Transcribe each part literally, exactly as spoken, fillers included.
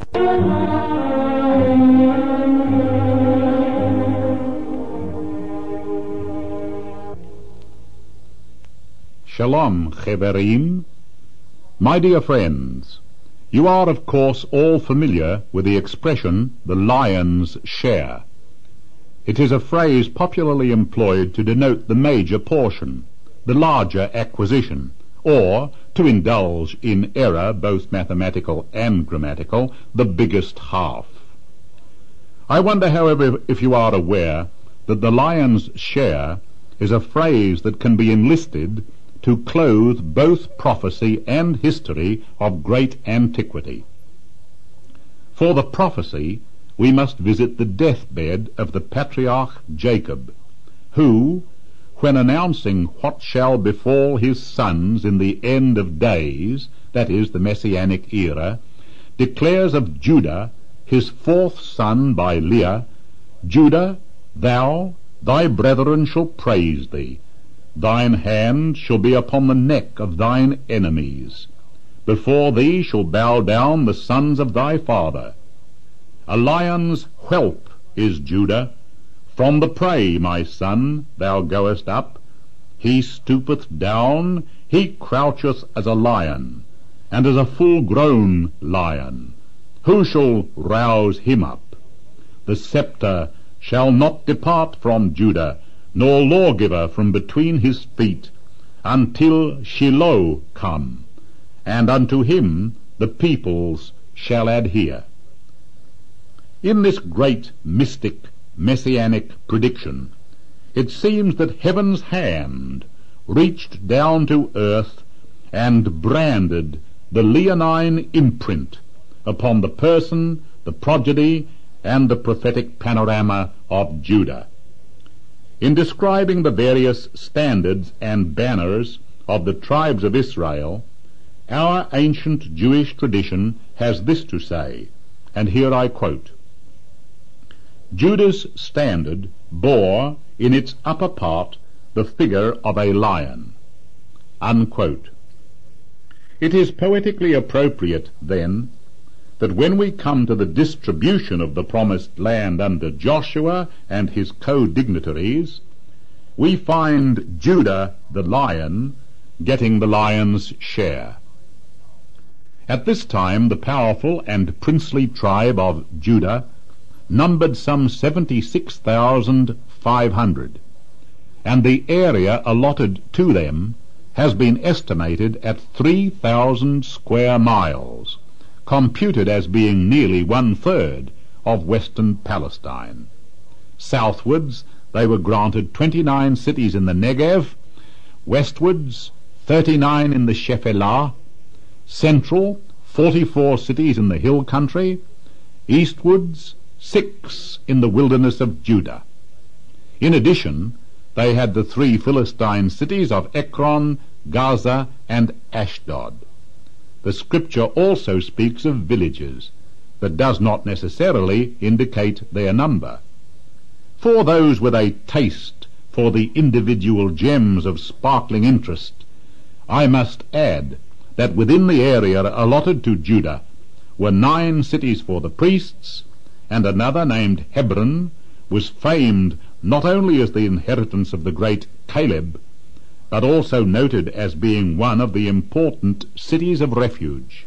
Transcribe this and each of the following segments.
Shalom, Cheverim. My dear friends, you are of course all familiar with the expression, the lion's share. It is a phrase popularly employed to denote the major portion, the larger acquisition, or, to indulge in error both mathematical and grammatical, the biggest half. I wonder, however, if you are aware that the lion's share is a phrase that can be enlisted to clothe both prophecy and history of great antiquity. For the prophecy, we must visit the deathbed of the patriarch Jacob, who, when announcing what shall befall his sons in the end of days, that is, the Messianic era, declares of Judah, his fourth son by Leah, Judah, thou, thy brethren shall praise thee. Thine hand shall be upon the neck of thine enemies. Before thee shall bow down the sons of thy father. A lion's whelp is Judah. From the prey, my son, thou goest up. He stoopeth down, he croucheth as a lion, and as a full-grown lion. Who shall rouse him up? The scepter shall not depart from Judah, nor lawgiver from between his feet, until Shiloh come, and unto him the peoples shall adhere. In this great mystic messianic prediction, it seems that heaven's hand reached down to earth and branded the leonine imprint upon the person, the progeny, and the prophetic panorama of Judah. In describing the various standards and banners of the tribes of Israel, our ancient Jewish tradition has this to say, and here I quote: Judah's standard bore in its upper part the figure of a lion. Unquote. It is poetically appropriate, then, that when we come to the distribution of the promised land under Joshua and his co-dignitaries, we find Judah the lion getting the lion's share. At this time the powerful and princely tribe of Judah numbered some seventy-six thousand five hundred, and the area allotted to them has been estimated at three thousand square miles, computed as being nearly one-third of western Palestine. Southwards they were granted twenty-nine cities in the Negev, westwards thirty-nine in the Shephelah, central forty-four cities in the hill country, eastwards six in the wilderness of Judah. In addition, they had the three Philistine cities of Ekron, Gaza, and Ashdod. The scripture also speaks of villages, but does not necessarily indicate their number. For those with a taste for the individual gems of sparkling interest, I must add that within the area allotted to Judah were nine cities for the priests, and another named Hebron was famed not only as the inheritance of the great Caleb, but also noted as being one of the important cities of refuge.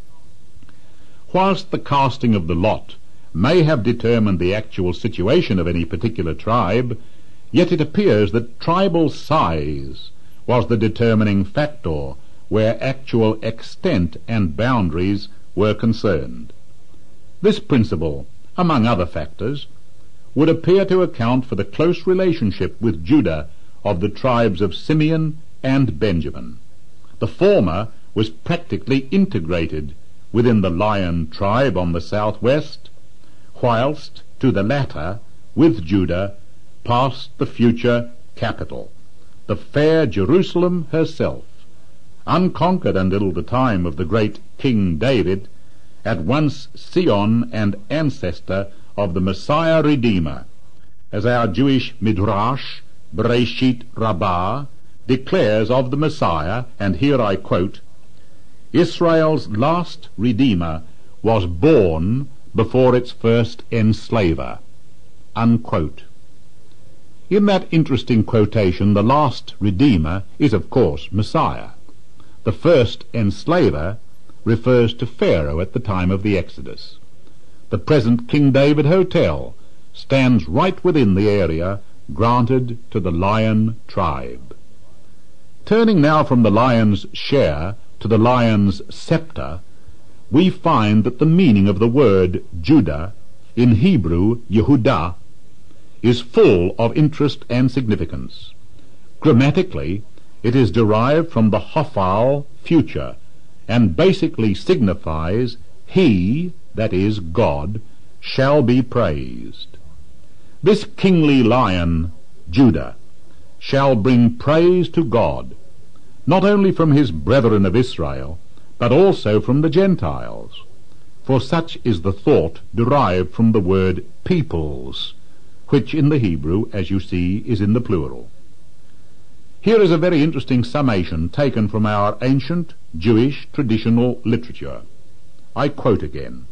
Whilst the casting of the lot may have determined the actual situation of any particular tribe, yet it appears that tribal size was the determining factor where actual extent and boundaries were concerned. This principle, among other factors, would appear to account for the close relationship with Judah of the tribes of Simeon and Benjamin. The former was practically integrated within the lion tribe on the southwest, whilst to the latter, with Judah, passed the future capital, the fair Jerusalem herself, unconquered until the time of the great King David, at once scion and ancestor of the Messiah Redeemer, as our Jewish Midrash, Bereshit Rabbah, declares of the Messiah, and here I quote, Israel's last Redeemer was born before its first enslaver." Unquote. In that interesting quotation, the last Redeemer is, of course, Messiah. The first enslaver refers to Pharaoh at the time of the Exodus. The present King David Hotel stands right within the area granted to the lion tribe. Turning now from the lion's share to the lion's scepter, we find that the meaning of the word Judah, in Hebrew Yehudah, is full of interest and significance. Grammatically, it is derived from the Hafal future, and basically signifies he, that is, God, shall be praised. This kingly lion, Judah, shall bring praise to God, not only from his brethren of Israel, but also from the Gentiles, for such is the thought derived from the word peoples, which in the Hebrew, as you see, is in the plural. Here is a very interesting summation taken from our ancient Jewish traditional literature. I quote again: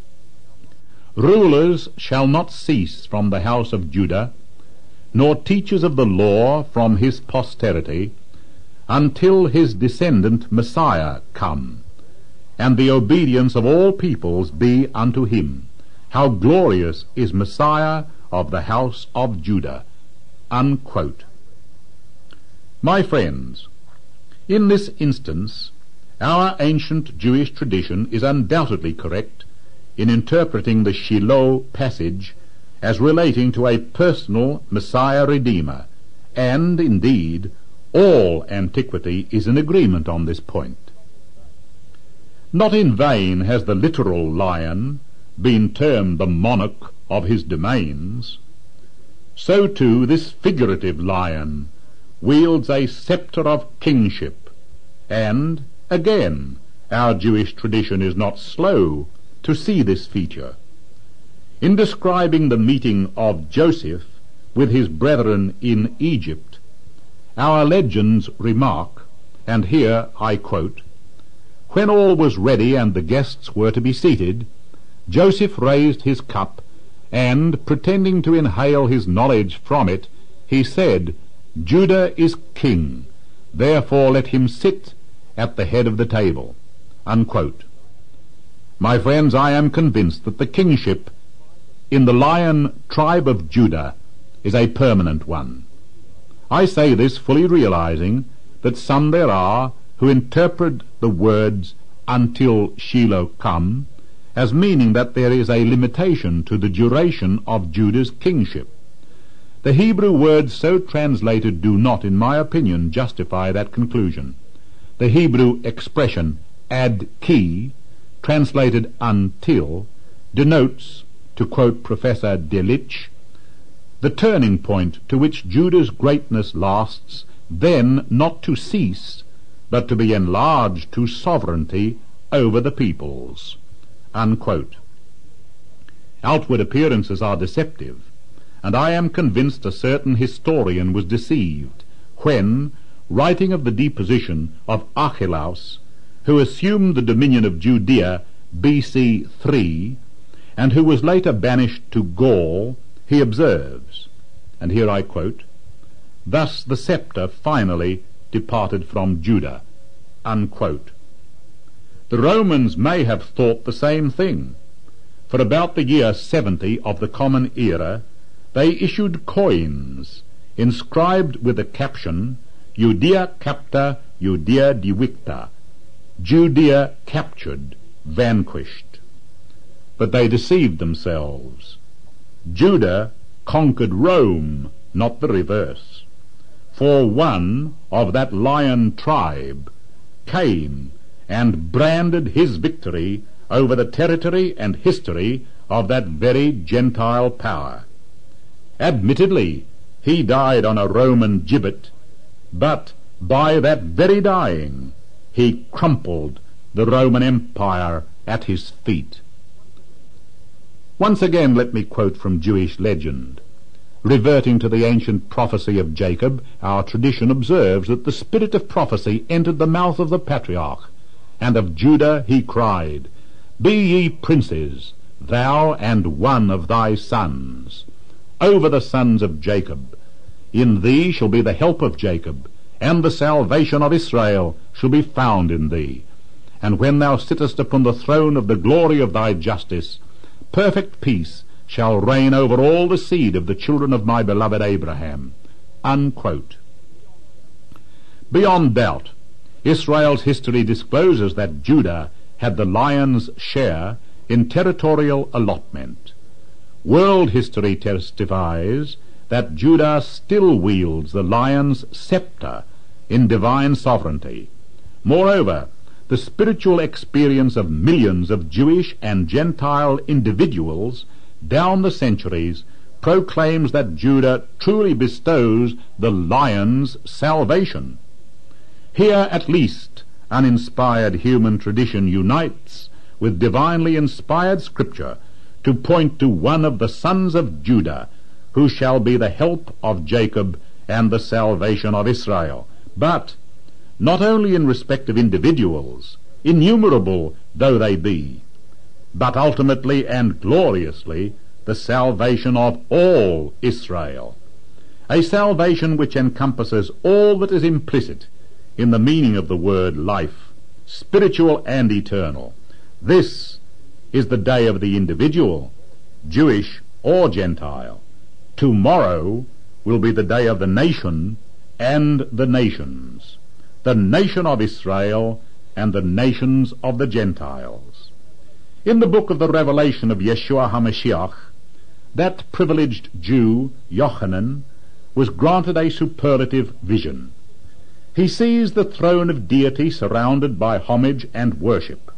"Rulers shall not cease from the house of Judah, nor teachers of the law from his posterity, until his descendant Messiah come, and the obedience of all peoples be unto him. How glorious is Messiah of the house of Judah." Unquote. My friends, in this instance, our ancient Jewish tradition is undoubtedly correct in interpreting the Shiloh passage as relating to a personal Messiah Redeemer, and, indeed, all antiquity is in agreement on this point. Not in vain has the literal lion been termed the monarch of his domains. So too this figurative lion wields a scepter of kingship, and, again, our Jewish tradition is not slow to see this feature. In describing the meeting of Joseph with his brethren in Egypt, our legends remark, and here I quote, "When all was ready and the guests were to be seated, Joseph raised his cup, and, pretending to inhale his knowledge from it, he said, 'Judah is king, therefore let him sit at the head of the table.'" Unquote. My friends, I am convinced that the kingship in the lion tribe of Judah is a permanent one. I say this fully realizing that some there are who interpret the words "until Shiloh come" as meaning that there is a limitation to the duration of Judah's kingship. The Hebrew words so translated do not, in my opinion, justify that conclusion. The Hebrew expression ad ki, translated until, denotes, to quote Professor Delitzsch, the turning point to which Judah's greatness lasts, then not to cease, but to be enlarged to sovereignty over the peoples. Unquote. Outward appearances are deceptive, and I am convinced a certain historian was deceived when, writing of the deposition of Archelaus, who assumed the dominion of Judea B C three, and who was later banished to Gaul, he observes, and here I quote, "Thus the scepter finally departed from Judah." Unquote. The Romans may have thought the same thing, for about the year seventy of the Common Era they issued coins inscribed with the caption "Judea capta, Judea divicta," Judea captured, vanquished. But they deceived themselves. Judah conquered Rome, not the reverse. For one of that lion tribe came and branded his victory over the territory and history of that very Gentile power. Admittedly, he died on a Roman gibbet, but by that very dying he crumpled the Roman Empire at his feet. Once again let me quote from Jewish legend. Reverting to the ancient prophecy of Jacob, our tradition observes that the spirit of prophecy entered the mouth of the patriarch, and of Judah he cried, Be ye princes, thou and one of thy sons, over the sons of Jacob. In thee shall be the help of Jacob, and the salvation of Israel shall be found in thee. And when thou sittest upon the throne of the glory of thy justice, perfect peace shall reign over all the seed of the children of my beloved Abraham." Unquote. Beyond doubt, Israel's history discloses that Judah had the lion's share in territorial allotment. World history testifies that Judah still wields the lion's scepter in divine sovereignty. Moreover, the spiritual experience of millions of Jewish and Gentile individuals down the centuries proclaims that Judah truly bestows the lion's salvation. Here at least uninspired human tradition unites with divinely inspired scripture to point to one of the sons of Judah who shall be the help of Jacob and the salvation of Israel. But not only in respect of individuals, innumerable though they be, but ultimately and gloriously the salvation of all Israel, a salvation which encompasses all that is implicit in the meaning of the word life, spiritual and eternal. This is the day of the individual, Jewish or Gentile. Tomorrow will be the day of the nation and the nations, the nation of Israel and the nations of the Gentiles. In the book of the Revelation of Yeshua HaMashiach, that privileged Jew, Yochanan, was granted a superlative vision. He sees the throne of deity surrounded by homage and worship.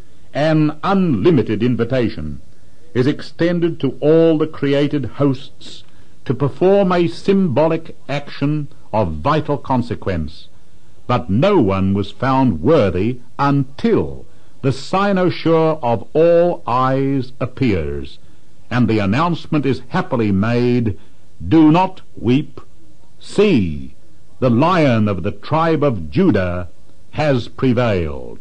An unlimited invitation is extended to all the created hosts to perform a symbolic action of vital consequence, but no one was found worthy until the cynosure of all eyes appears, and the announcement is happily made, "Do not weep. See, the Lion of the tribe of Judah has prevailed."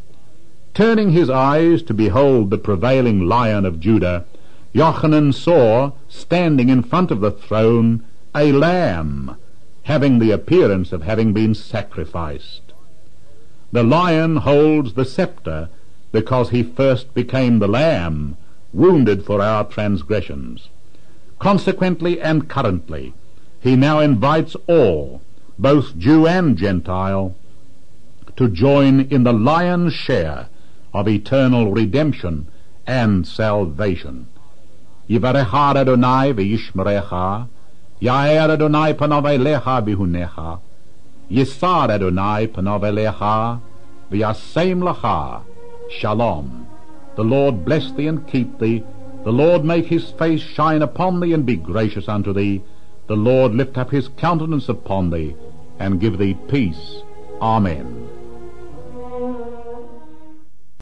Turning his eyes to behold the prevailing Lion of Judah, Yochanan saw, standing in front of the throne, a lamb, having the appearance of having been sacrificed. The lion holds the scepter because he first became the lamb, wounded for our transgressions. Consequently and currently, he now invites all, both Jew and Gentile, to join in the lion's share of eternal redemption and salvation. Yivarecha Adonai v'yishmerecha, Yair Adonai panav elecha bihunecha, Yisar Adonai panav elecha, v'yasem lecha, Shalom. The Lord bless thee and keep thee. The Lord make his face shine upon thee and be gracious unto thee. The Lord lift up his countenance upon thee and give thee peace. Amen.